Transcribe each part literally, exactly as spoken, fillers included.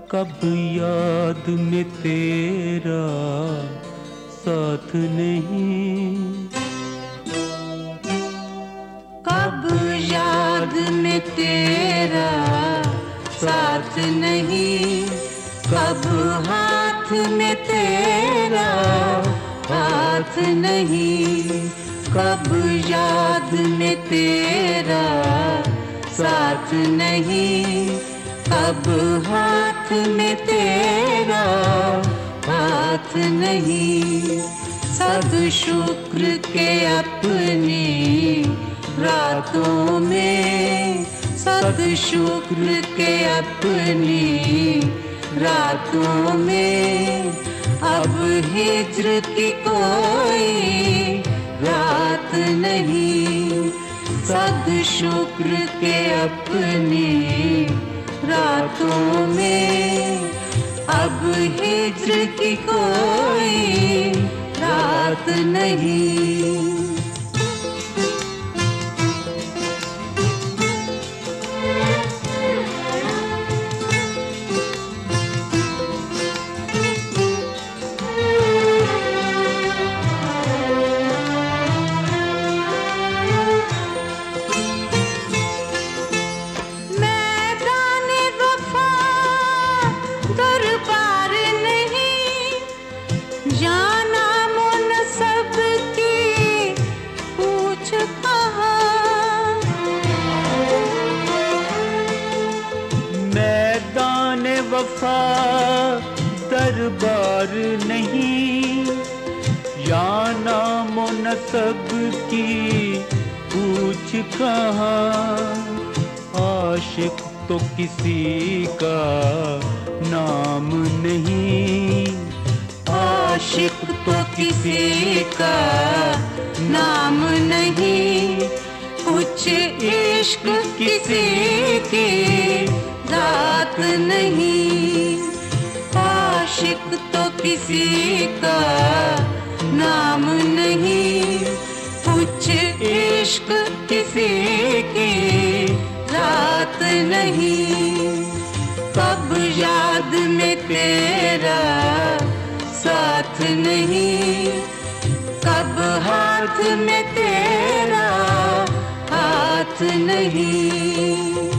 कब याद में तेरा साथ नहीं, कब याद में तेरा साथ नहीं, कब हाथ में तेरा हाथ नहीं, कब याद में तेरा साथ नहीं, कब हाथ में तेरा हाथ नहीं। सद शुक्र के अपनी रातों में, सद शुक्र के अपनी रातों में, अब हिज्र की कोई रात नहीं। सद शुक्र के अपनी रातों में, अब हिज्र की कोई रात नहीं। वफा दरबार नहीं, या नामो नसब की पूछ कहाँ। आशिक तो किसी का नाम नहीं, आशिक तो किसी का नाम नहीं, कुछ इश्क किसी की जात नहीं। आशिक तो किसी का नाम नहीं, कुछ इश्क किसी की जात नहीं। कब याद में तेरा साथ नहीं, कब हाथ में तेरा हाथ नहीं।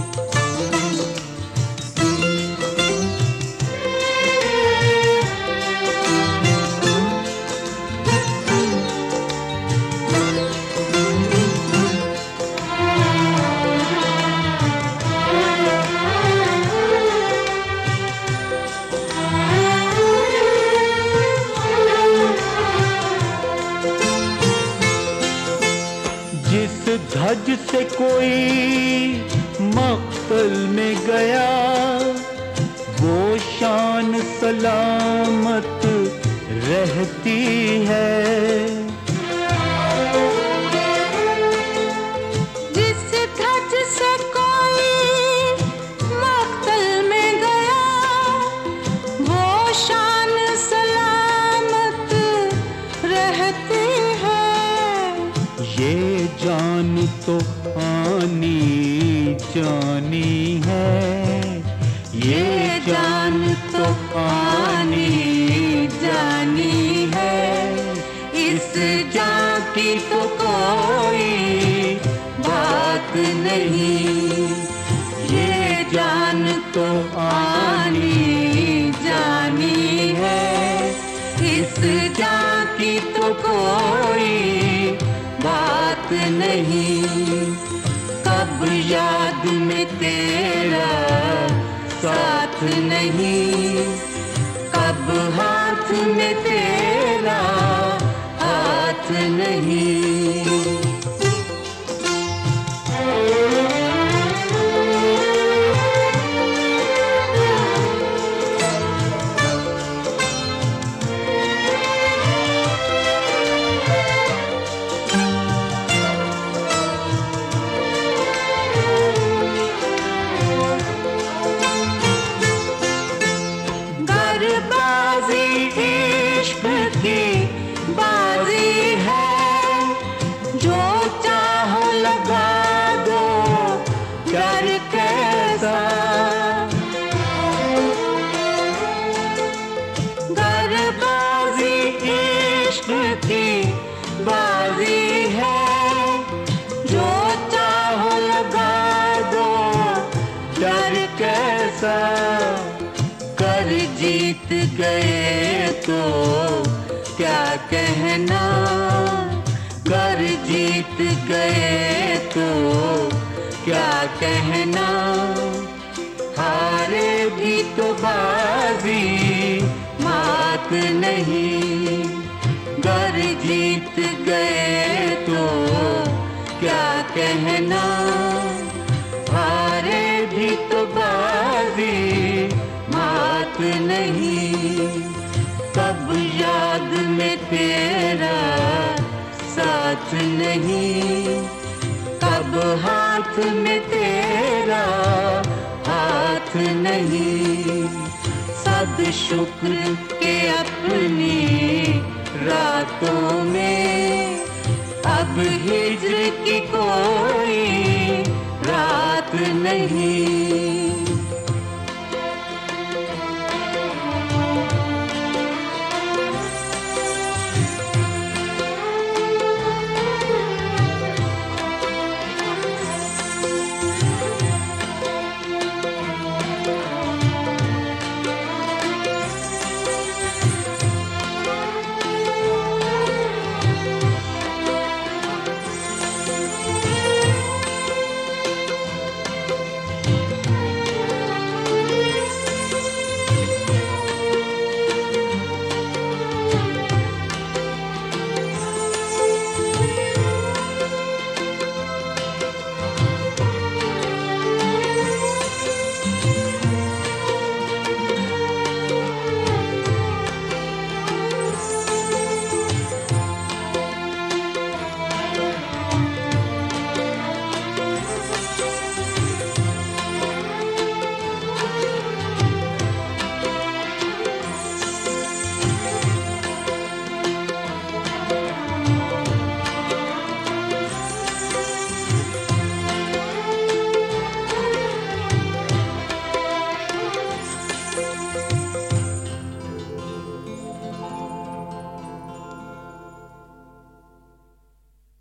धज से कोई मक्तल में गया, वो शान सलामत रहती है। जिस धज से कोई मक्तल में गया, वो शान सलामत रहती है। ये जान तो आनी जानी है, ये जान तो आनी जानी है। इस जान की तो कोई बात नहीं, ये जान तो आनी जानी है। इस जान की तो कोई बात नहीं। कब याद में तेरा साथ नहीं, कब हाथ में तेरा हाथ नहीं। डर कैसा, कर जीत गए तो क्या कहना, कर जीत गए तो क्या कहना, हारे भी तो बाजी मात नहीं, कर जीत गए तो क्या कहना, हारे भी तो बाजी मात नहीं, कब याद में तेरा साथ नहीं, कब हाथ में तेरा हाथ नहीं, सब शुक्र के अपनी रातों में अब हिज्र की कोई रात नहीं।